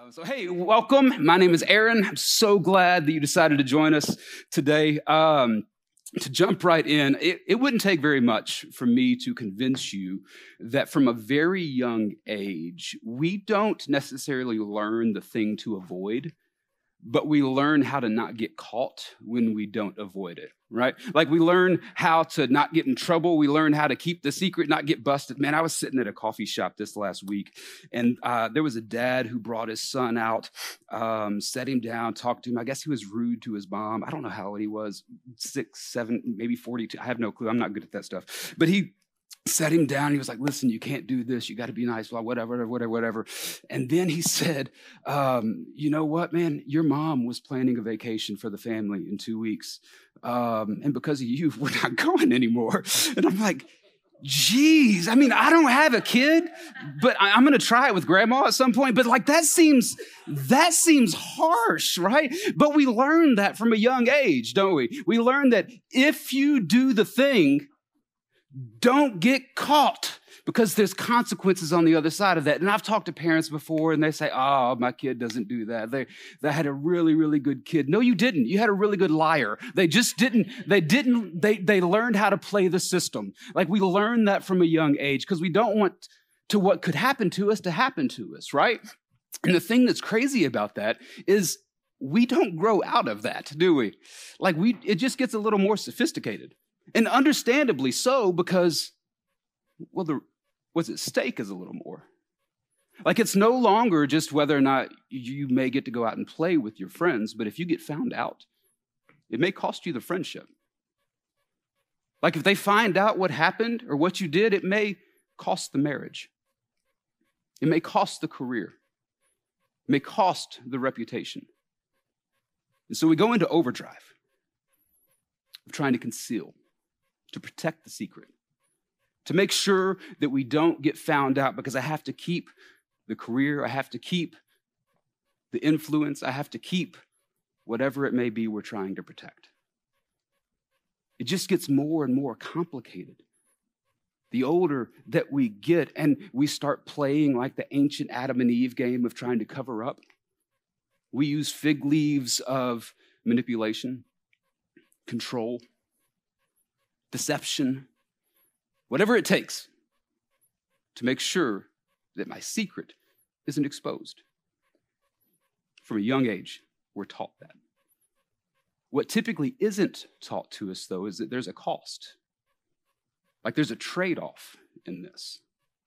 Hey, welcome. My name is Aaron. I'm so glad that you decided to join us today. To jump right in, it wouldn't take very much for me to convince you that from a very young age, we don't necessarily learn the thing to avoid, but we learn how to not get caught when we don't avoid it, right? Like we learn how to not get in trouble. We learn how to keep the secret, not get busted. Man, I was sitting at a coffee shop this last week, and there was a dad who brought his son out, sat him down, talked to him. I guess he was rude to his mom. I don't know how old he was, 6, 7, maybe 42. I have no clue. I'm not good at that stuff. But he sat him down. He was like, listen, you can't do this. You got to be nice, blah, whatever. And then he said, you know what, man, your mom was planning a vacation for the family in 2 weeks. And because of you, we're not going anymore. And I'm like, geez, I mean, I don't have a kid, but I'm going to try it with grandma at some point. But like, that seems harsh, right? But we learn that from a young age, don't we? We learn that if you do the thing, don't get caught, because there's consequences on the other side of that. And I've talked to parents before, and they say, oh, my kid doesn't do that. They had a really, really good kid. No, you didn't. You had a really good liar. They learned how to play the system. Like, we learned that from a young age because we don't want to what could happen to us to happen to us, right? And the thing that's crazy about that is we don't grow out of that, do we? Like, it just gets a little more sophisticated. And understandably so, because, well, what's at stake is a little more. Like, it's no longer just whether or not you may get to go out and play with your friends, but if you get found out, it may cost you the friendship. Like, if they find out what happened or what you did, it may cost the marriage. It may cost the career. It may cost the reputation. And so we go into overdrive of trying to conceal, to protect the secret, to make sure that we don't get found out, because I have to keep the career, I have to keep the influence, I have to keep whatever it may be we're trying to protect. It just gets more and more complicated the older that we get, and we start playing like the ancient Adam and Eve game of trying to cover up. We use fig leaves of manipulation, control, deception, whatever it takes to make sure that my secret isn't exposed. From a young age, we're taught that. What typically isn't taught to us, though, is that there's a cost. Like, there's a trade-off in this.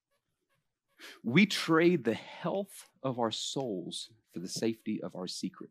We trade the health of our souls for the safety of our secret.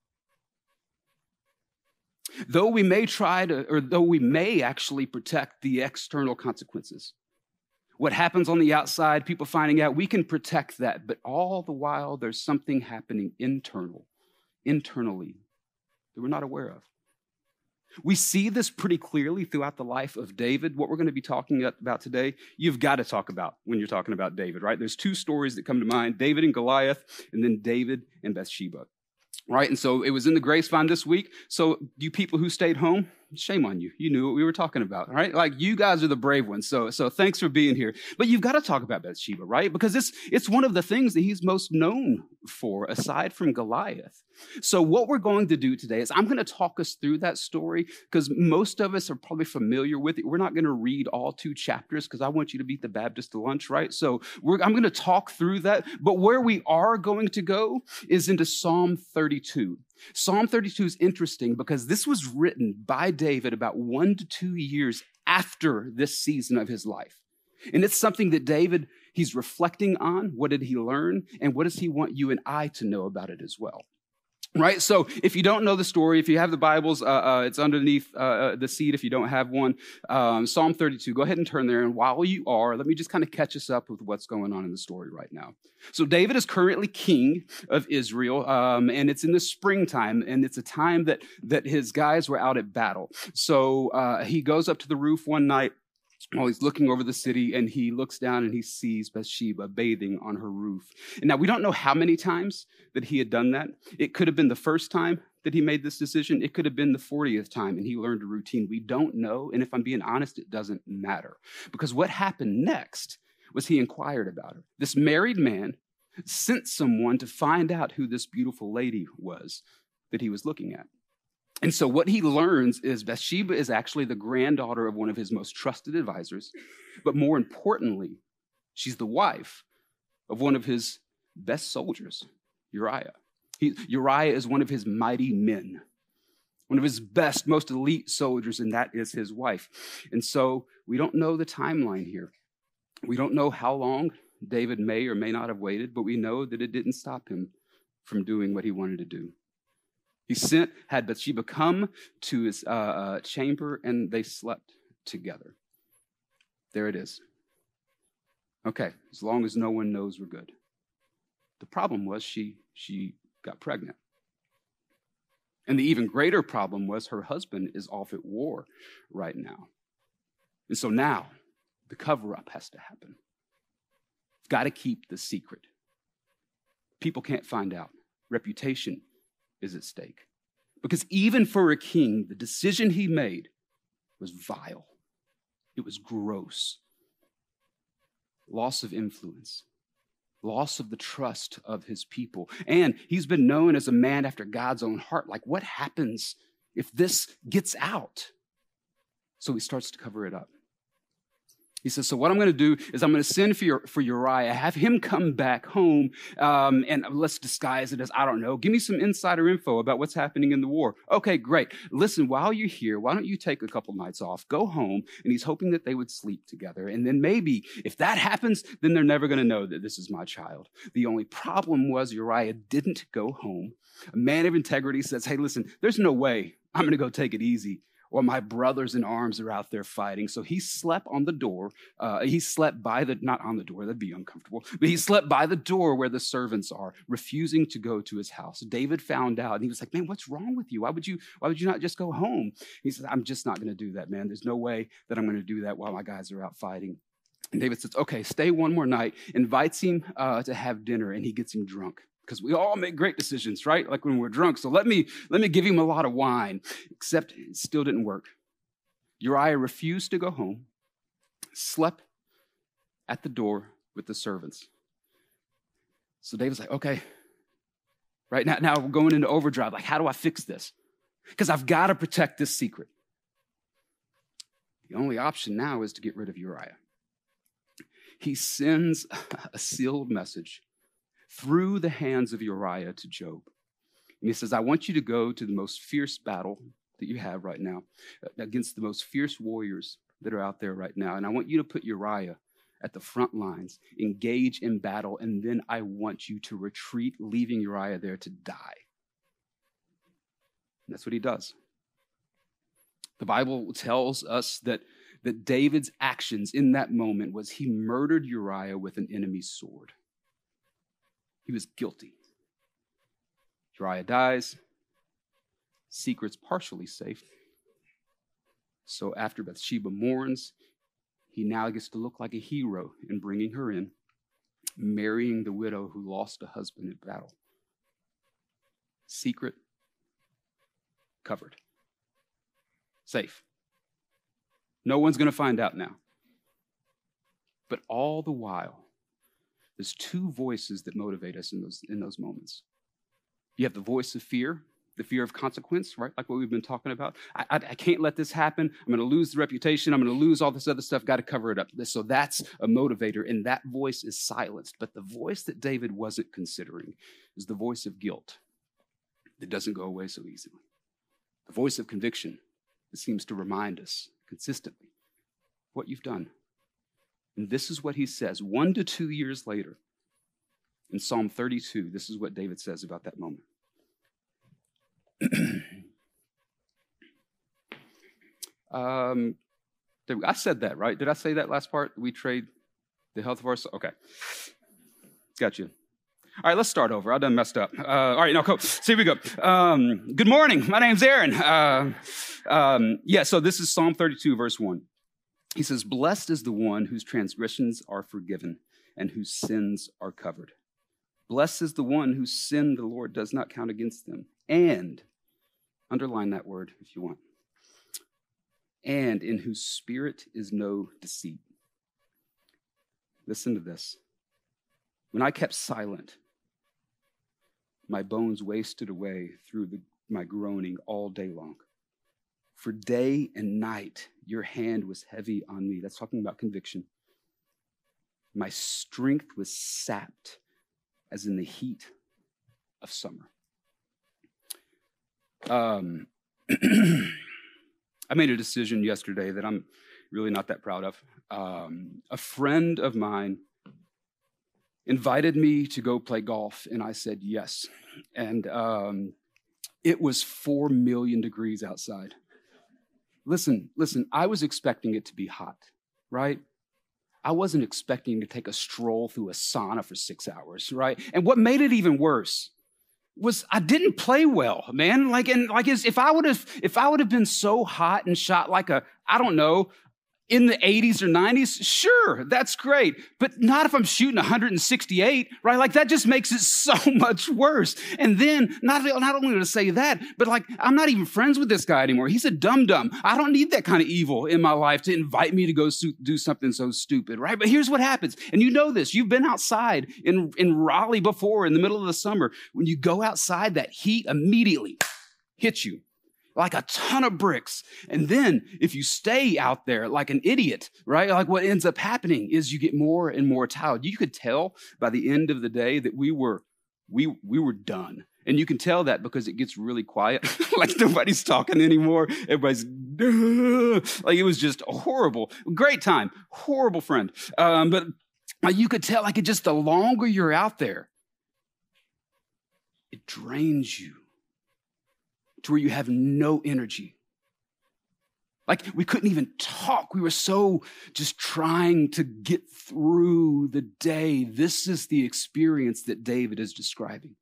Though we may actually protect the external consequences, what happens on the outside, people finding out, we can protect that. But all the while, there's something happening internally, that we're not aware of. We see this pretty clearly throughout the life of David. What we're going to be talking about today, you've got to talk about when you're talking about David, right? There's 2 stories that come to mind, David and Goliath, and then David and Bathsheba. Right, and so it was in the Grace Fund this week. So you people who stayed home, shame on you. You knew what we were talking about, right? Like, you guys are the brave ones. So thanks for being here. But you've got to talk about Bathsheba, right? Because it's one of the things that he's most known for, aside from Goliath. So what we're going to do today is I'm going to talk us through that story, because most of us are probably familiar with it. We're not going to read all 2 chapters because I want you to beat the Baptist to lunch, right? So I'm going to talk through that. But where we are going to go is into Psalm 32. Psalm 32 is interesting because this was written by David about 1 to 2 years after this season of his life. And it's something that David, he's reflecting on. What did he learn? And what does he want you and I to know about it as well? Right? So if you don't know the story, if you have the Bibles, it's underneath the seat if you don't have one. Psalm 32, go ahead and turn there. And while you are, let me just kind of catch us up with what's going on in the story right now. So David is currently king of Israel, and it's in the springtime, and it's a time that his guys were out at battle. So he goes up to the roof one night while he's looking over the city, and he looks down and he sees Bathsheba bathing on her roof. And now, we don't know how many times that he had done that. It could have been the first time that he made this decision. It could have been the 40th time, and he learned a routine. We don't know, and if I'm being honest, it doesn't matter. Because what happened next was he inquired about her. This married man sent someone to find out who this beautiful lady was that he was looking at. And so what he learns is Bathsheba is actually the granddaughter of one of his most trusted advisors. But more importantly, she's the wife of one of his best soldiers, Uriah. Uriah is one of his mighty men, one of his best, most elite soldiers, and that is his wife. And so we don't know the timeline here. We don't know how long David may or may not have waited, but we know that it didn't stop him from doing what he wanted to do. He had Bathsheba come to his chamber, and they slept together. There it is. Okay, as long as no one knows, we're good. The problem was she got pregnant. And the even greater problem was her husband is off at war right now. And so now the cover-up has to happen. Got to keep the secret. People can't find out. Reputation is at stake. Because even for a king, the decision he made was vile. It was gross. Loss of influence. Loss of the trust of his people. And he's been known as a man after God's own heart. Like, what happens if this gets out? So he starts to cover it up. He says, so what I'm going to do is I'm going to send for Uriah, have him come back home, and let's disguise it as, I don't know, give me some insider info about what's happening in the war. Okay, great. Listen, while you're here, why don't you take a couple nights off, go home, and he's hoping that they would sleep together. And then maybe if that happens, then they're never going to know that this is my child. The only problem was Uriah didn't go home. A man of integrity says, hey, listen, there's no way I'm going to go take it easy, or my brothers in arms are out there fighting. So he slept on the door. He slept not on the door, that'd be uncomfortable, but he slept by the door where the servants are, refusing to go to his house. David found out, and he was like, man, what's wrong with you? Why would you not just go home? He says, I'm just not going to do that, man. There's no way that I'm going to do that while my guys are out fighting. And David says, okay, stay one more night, invites him to have dinner, and he gets him drunk. Because we all make great decisions, right? Like when we're drunk. So let me give him a lot of wine. Except it still didn't work. Uriah refused to go home, slept at the door with the servants. So David's like, okay, right now we're going into overdrive. Like, how do I fix this? Because I've got to protect this secret. The only option now is to get rid of Uriah. He sends a sealed message through the hands of Uriah to Job. And he says, I want you to go to the most fierce battle that you have right now, against the most fierce warriors that are out there right now. And I want you to put Uriah at the front lines, engage in battle, and then I want you to retreat, leaving Uriah there to die. And that's what he does. The Bible tells us that David's actions in that moment was he murdered Uriah with an enemy's sword. He was guilty. Uriah dies. Secret's partially safe. So after Bathsheba mourns, he now gets to look like a hero in bringing her in, marrying the widow who lost a husband in battle. Secret covered. Safe. No one's going to find out now. But all the while, there's two voices that motivate us in those moments. You have the voice of fear, the fear of consequence, right? Like what we've been talking about. I can't let this happen. I'm going to lose the reputation. I'm going to lose all this other stuff. Got to cover it up. So that's a motivator, and that voice is silenced. But the voice that David wasn't considering is the voice of guilt that doesn't go away so easily. The voice of conviction that seems to remind us consistently what you've done. And this is what he says 1 to 2 years later in Psalm 32. This is what David says about that moment. I said that, right? Did I say that last part? We trade the health of our soul? Okay. Got you. All right, let's start over. I done messed up. All right, no, cool. So here we go. Good morning. My name's Aaron. So this is Psalm 32, verse 1. He says, blessed is the one whose transgressions are forgiven and whose sins are covered. Blessed is the one whose sin the Lord does not count against them. And, underline that word if you want, and in whose spirit is no deceit. Listen to this. When I kept silent, my bones wasted away through my groaning all day long. For day and night, your hand was heavy on me. That's talking about conviction. My strength was sapped as in the heat of summer. I made a decision yesterday that I'm really not that proud of. A friend of mine invited me to go play golf, and I said yes. And it was 4 million degrees outside. Listen, I was expecting it to be hot, right? I wasn't expecting to take a stroll through a sauna for 6 hours, right? And what made it even worse was I didn't play well, man. If I would have been so hot and shot like I don't know, in the 80s or 90s, sure, that's great. But not if I'm shooting 168, right? Like, that just makes it so much worse. And then, not only to say that, but like, I'm not even friends with this guy anymore. He's a dum-dum. I don't need that kind of evil in my life to invite me to go do something so stupid, right? But here's what happens. And you know this. You've been outside in Raleigh before in the middle of the summer. When you go outside, that heat immediately hits you like a ton of bricks. And then if you stay out there like an idiot, right? Like, what ends up happening is you get more and more tired. You could tell by the end of the day that we were done. And you can tell that because it gets really quiet. Like, nobody's talking anymore. Everybody's like, it was just horrible. Great time. Horrible friend. But you could tell, like, the longer you're out there, it drains you to where you have no energy. Like, we couldn't even talk. We were so just trying to get through the day. This is the experience that David is describing.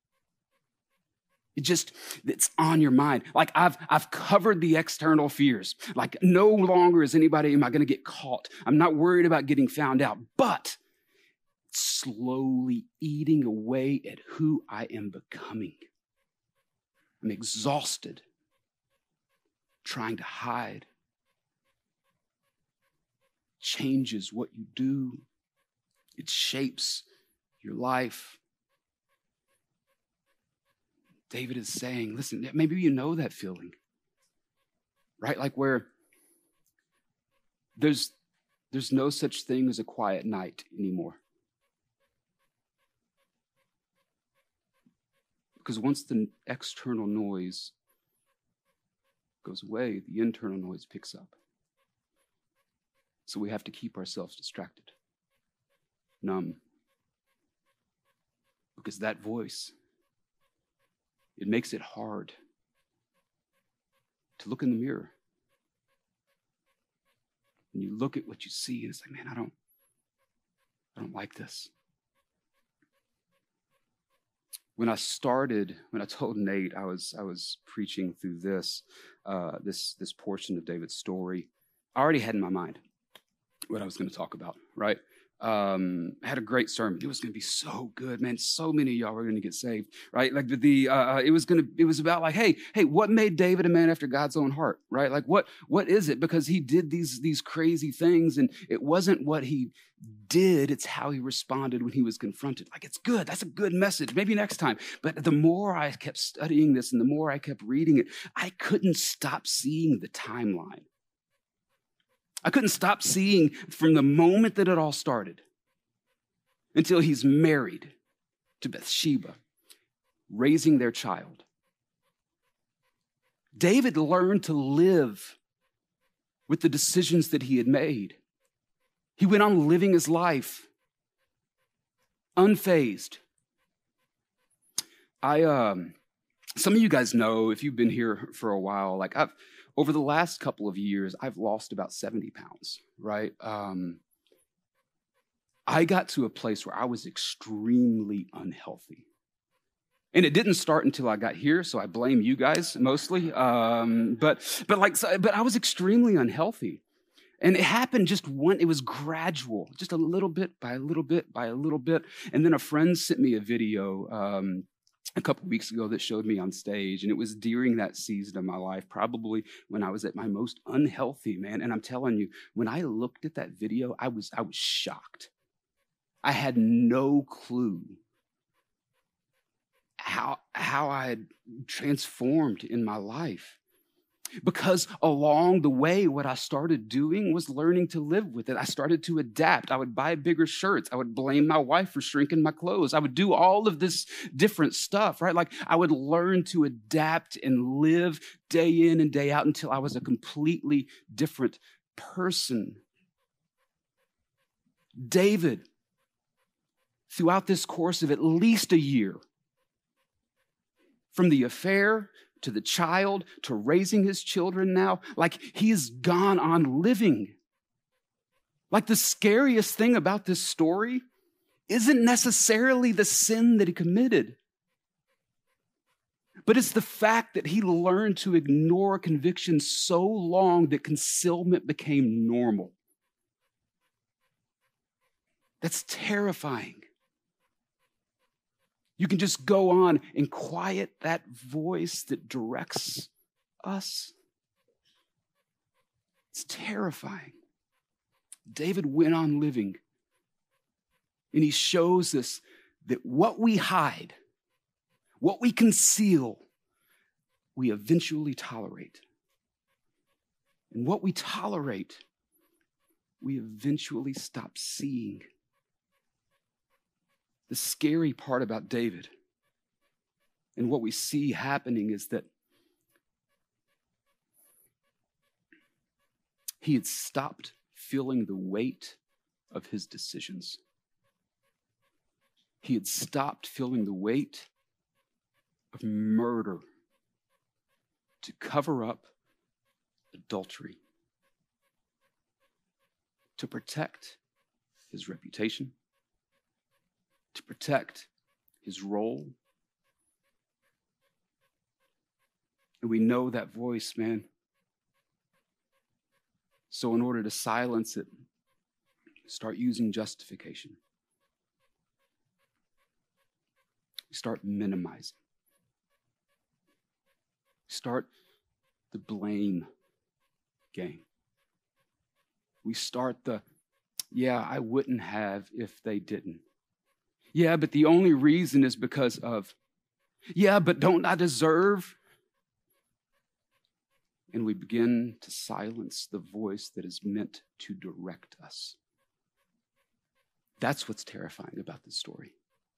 It's on your mind. Like, I've covered the external fears. Like, no longer am I going to get caught. I'm not worried about getting found out, but slowly eating away at who I am becoming. I'm exhausted, trying to hide. Changes what you do. It shapes your life. David is saying, listen, maybe you know that feeling, right? Like, where there's no such thing as a quiet night anymore. Because once the external noise goes away, the internal noise picks up. So we have to keep ourselves distracted, numb. Because that voice, it makes it hard to look in the mirror. And you look at what you see, and it's like, man, I don't like this. When I told Nate I was preaching through this portion of David's story, I already had in my mind what I was going to talk about, right? I had a great sermon. It was going to be so good, man. So many of y'all were going to get saved, right? Like, it was about like, hey, what made David a man after God's own heart, right? Like, what is it? Because he did these crazy things, and it wasn't what he did, it's how he responded when he was confronted. Like, it's good. That's a good message. Maybe next time. But the more I kept studying this and the more I kept reading it, I couldn't stop seeing the timeline. I couldn't stop seeing from the moment that it all started until he's married to Bathsheba, raising their child. David learned to live with the decisions that he had made. He went on living his life unfazed. Some of you guys know, if you've been here for a while, like, over the last couple of years, I've lost about 70 pounds, right? I got to a place where I was extremely unhealthy. And it didn't start until I got here, so I blame you guys mostly. But I was extremely unhealthy. And it happened it was gradual, just a little bit by a little bit by a little bit. And then a friend sent me a video a couple of weeks ago that showed me on stage. And it was during that season of my life, probably when I was at my most unhealthy, man. And I'm telling you, when I looked at that video, I was shocked. I had no clue how I had transformed in my life. Because along the way, what I started doing was learning to live with it. I started to adapt. I would buy bigger shirts. I would blame my wife for shrinking my clothes. I would do all of this different stuff, right? Like I would learn to adapt and live day in and day out until I was a completely different person. David, throughout this course of at least a year, from the affair to the child, to raising his children now, like he's gone on living. Like the scariest thing about this story isn't necessarily the sin that he committed, but it's the fact that he learned to ignore conviction so long that concealment became normal. That's terrifying. You can just go on and quiet that voice that directs us. It's terrifying. David went on living, and he shows us that what we hide, what we conceal, we eventually tolerate. And what we tolerate, we eventually stop seeing. The scary part about David and what we see happening is that he had stopped feeling the weight of his decisions. He had stopped feeling the weight of murder to cover up adultery, to protect his reputation, to protect his role. And we know that voice, man. So in order to silence it, start using justification. Start minimizing. Start the blame game. We start the, yeah, I wouldn't have if they didn't. Yeah, but the only reason is because of, yeah, but don't I deserve? And we begin to silence the voice that is meant to direct us. That's what's terrifying about this story.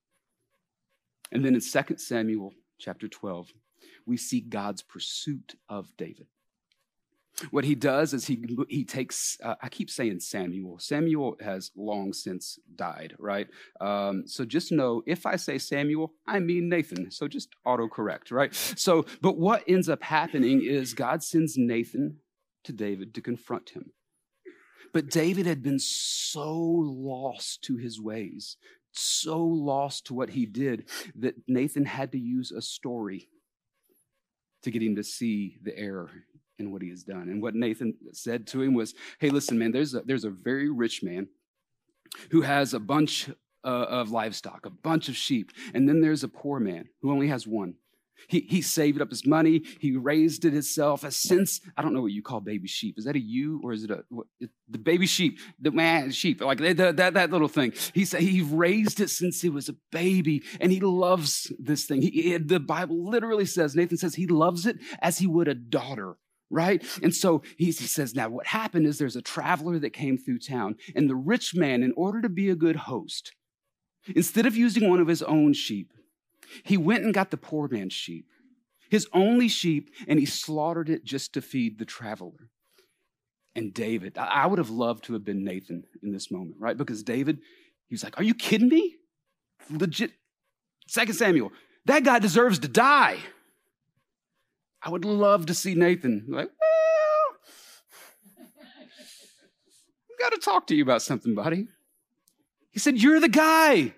And then in 2 Samuel chapter 12, we see God's pursuit of David. What he does is he takes, I keep saying Samuel. Samuel has long since died, right? So just know, if I say Samuel, I mean Nathan. So just autocorrect, right? So, but what ends up happening is God sends Nathan to David to confront him. But David had been so lost to his ways, so lost to what he did, that Nathan had to use a story to get him to see the error in what he has done. And what Nathan said to him was, hey, listen, man, there's a very rich man who has a bunch of livestock, a bunch of sheep. And then there's a poor man who only has one. He saved up his money. He raised it himself. Since, I don't know what you call baby sheep. Is that a ewe or is it the baby sheep? The man sheep, like that little thing. He raised it since he was a baby, and he loves this thing. The Bible literally says, Nathan says he loves it as he would a daughter. Right? And so he says, now what happened is there's a traveler that came through town, and the rich man, in order to be a good host, instead of using one of his own sheep, he went and got the poor man's sheep, his only sheep, and he slaughtered it just to feed the traveler. And David, I would have loved to have been Nathan in this moment, right? Because David, he was like, are you kidding me? Legit. 2 Samuel, that guy deserves to die. I would love to see Nathan like, well, I've got to talk to you about something, buddy. He said, you're the guy.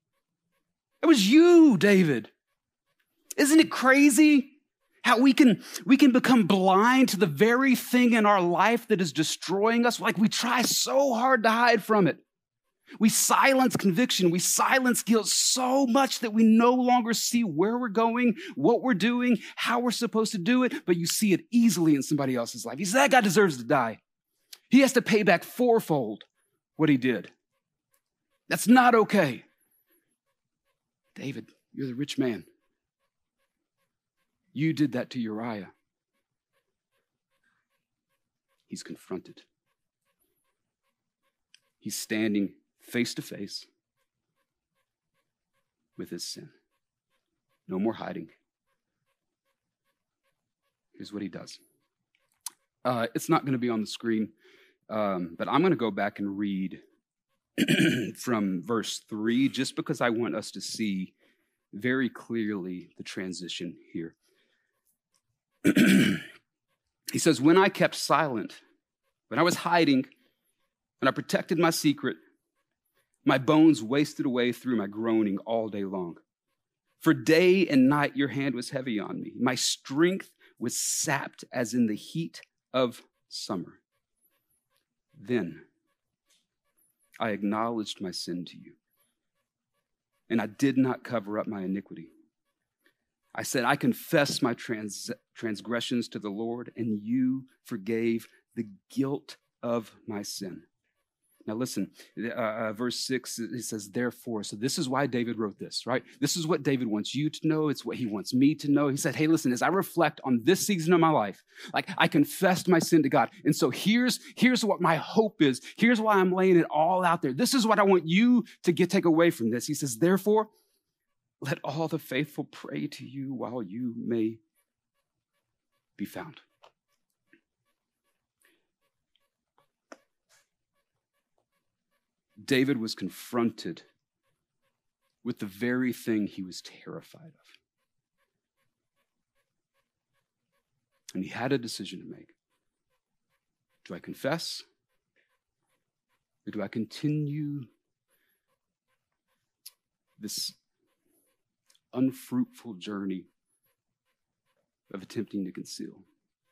It was you, David. Isn't it crazy how we can become blind to the very thing in our life that is destroying us? Like we try so hard to hide from it. We silence conviction. We silence guilt so much that we no longer see where we're going, what we're doing, how we're supposed to do it, but you see it easily in somebody else's life. He said, that guy deserves to die. He has to pay back fourfold what he did. That's not okay. David, you're the rich man. You did that to Uriah. He's confronted. He's standing face to face with his sin. No more hiding. Here's what he does. It's not going to be on the screen, but I'm going to go back and read from verse 3, just because I want us to see very clearly the transition here. He says, when I kept silent, when I was hiding, when I protected my secret, my bones wasted away through my groaning all day long. For day and night your hand was heavy on me. My strength was sapped as in the heat of summer. Then I acknowledged my sin to you, and I did not cover up my iniquity. I said, I confess my transgressions to the Lord, and you forgave the guilt of my sin. Now listen, verse 6, it says, therefore. So this is why David wrote this, right? This is what David wants you to know. It's what he wants me to know. He said, hey, listen, as I reflect on this season of my life, like I confessed my sin to God. And so here's what my hope is. Here's why I'm laying it all out there. This is what I want you to take away from this. He says, therefore, let all the faithful pray to you while you may be found. David was confronted with the very thing he was terrified of. And he had a decision to make. Do I confess? Or do I continue this unfruitful journey of attempting to conceal?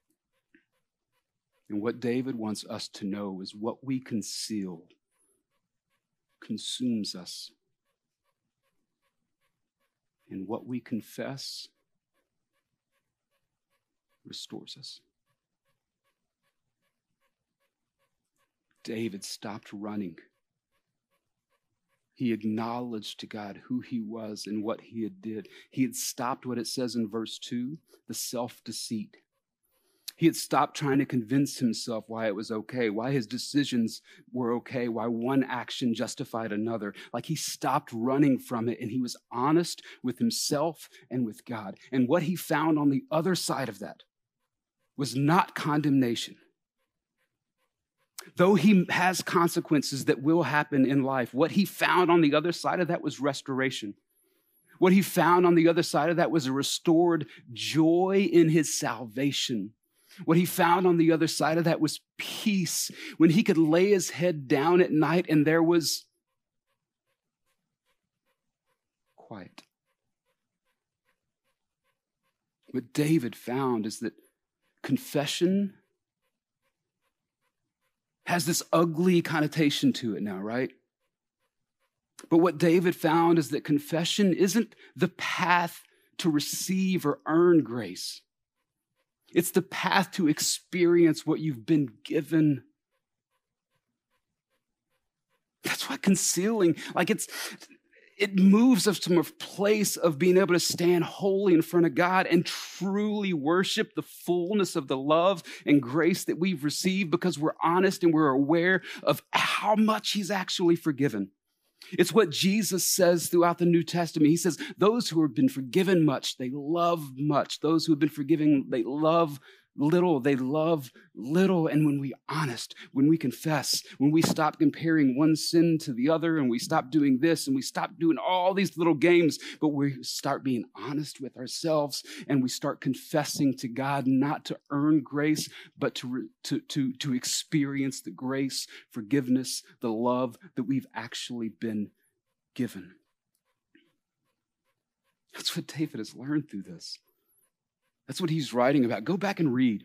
And what David wants us to know is what we conceal consumes us. And what we confess restores us. David stopped running. He acknowledged to God who he was and what he had did. He had stopped what it says in verse 2, the self-deceit. He had stopped trying to convince himself why it was okay, why his decisions were okay, why one action justified another. Like he stopped running from it, and he was honest with himself and with God. And what he found on the other side of that was not condemnation. Though he has consequences that will happen in life, what he found on the other side of that was restoration. What he found on the other side of that was a restored joy in his salvation. What he found on the other side of that was peace, when he could lay his head down at night and there was quiet. What David found is that confession has this ugly connotation to it now, right? But what David found is that confession isn't the path to receive or earn grace. It's the path to experience what you've been given. That's why concealing, it moves us from a place of being able to stand holy in front of God and truly worship the fullness of the love and grace that we've received because we're honest and we're aware of how much he's actually forgiven. It's what Jesus says throughout the New Testament. He says, those who have been forgiven much, they love much. Those who have been forgiven, they love little. They love little. And when we're honest, when we confess, when we stop comparing one sin to the other, and we stop doing this, and we stop doing all these little games, but we start being honest with ourselves, and we start confessing to God, not to earn grace, but to experience the grace, forgiveness, the love that we've actually been given. That's what David has learned through this. That's what he's writing about. Go back and read.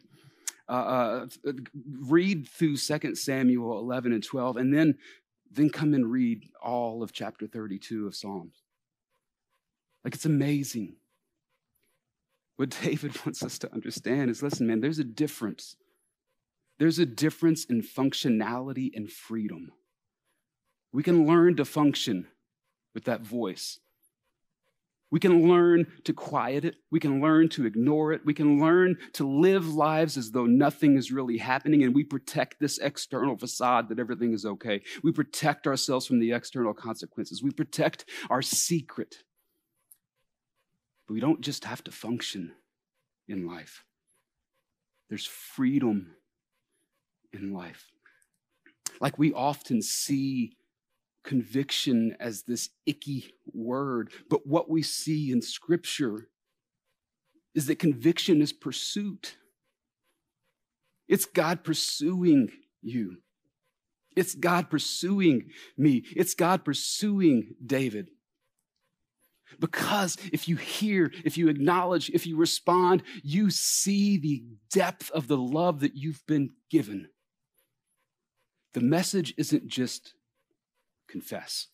Read through 2 Samuel 11 and 12, and then come and read all of chapter 32 of Psalms. It's amazing. What David wants us to understand is, listen, man, there's a difference. There's a difference in functionality and freedom. We can learn to function with that voice. We can learn to quiet it. We can learn to ignore it. We can learn to live lives as though nothing is really happening, and we protect this external facade that everything is okay. We protect ourselves from the external consequences. We protect our secret. But we don't just have to function in life. There's freedom in life. Like we often see conviction as this icky word, but what we see in Scripture is that conviction is pursuit. It's God pursuing you. It's God pursuing me. It's God pursuing David. Because if you hear, if you acknowledge, if you respond, you see the depth of the love that you've been given. The message isn't just confess.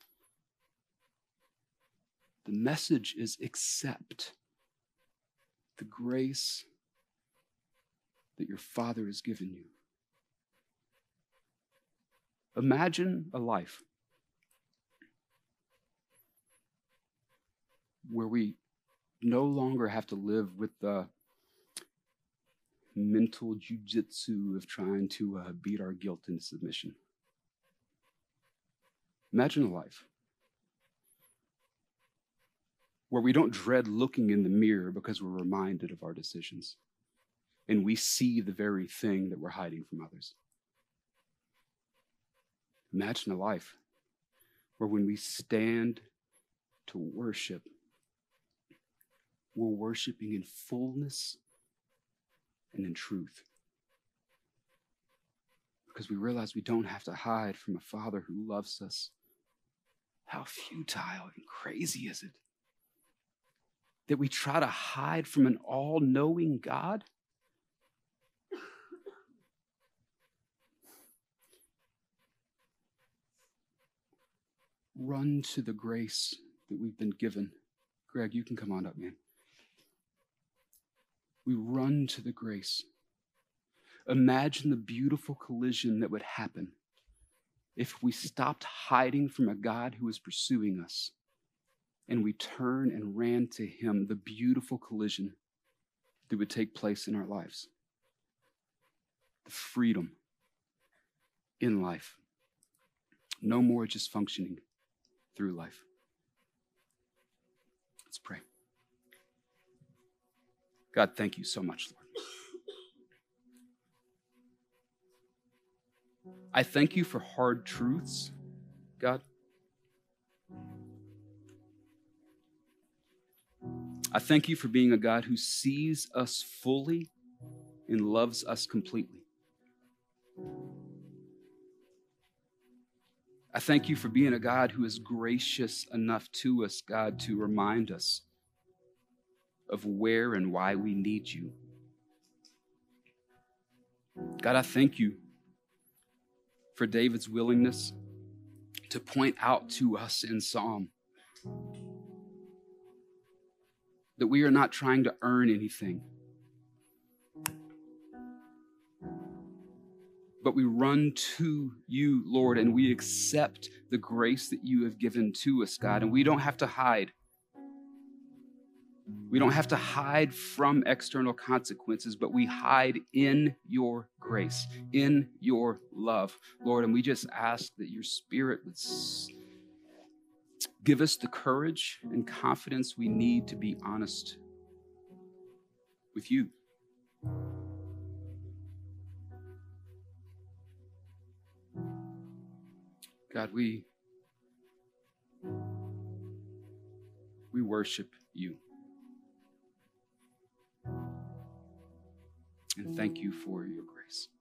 The message is accept the grace that your Father has given you. Imagine a life where we no longer have to live with the mental jujitsu of trying to beat our guilt into submission. Imagine a life where we don't dread looking in the mirror because we're reminded of our decisions and we see the very thing that we're hiding from others. Imagine a life where when we stand to worship, we're worshiping in fullness and in truth. Because we realize we don't have to hide from a Father who loves us. How futile and crazy is it that we try to hide from an all-knowing God? Run to the grace that we've been given. Greg, you can come on up, man. We run to the grace. Imagine the beautiful collision that would happen if we stopped hiding from a God who is pursuing us and we turned and ran to him, the beautiful collision that would take place in our lives. The freedom in life. No more just functioning through life. Let's pray. God, thank you so much, Lord. I thank you for hard truths, God. I thank you for being a God who sees us fully and loves us completely. I thank you for being a God who is gracious enough to us, God, to remind us of where and why we need you. God, I thank you for David's willingness to point out to us in Psalm that we are not trying to earn anything, but we run to you, Lord, and we accept the grace that you have given to us, God, and we don't have to hide. We don't have to hide from external consequences, but we hide in your grace, in your love, Lord. And we just ask that your Spirit would give us the courage and confidence we need to be honest with you. God, we worship you. And thank you for your grace.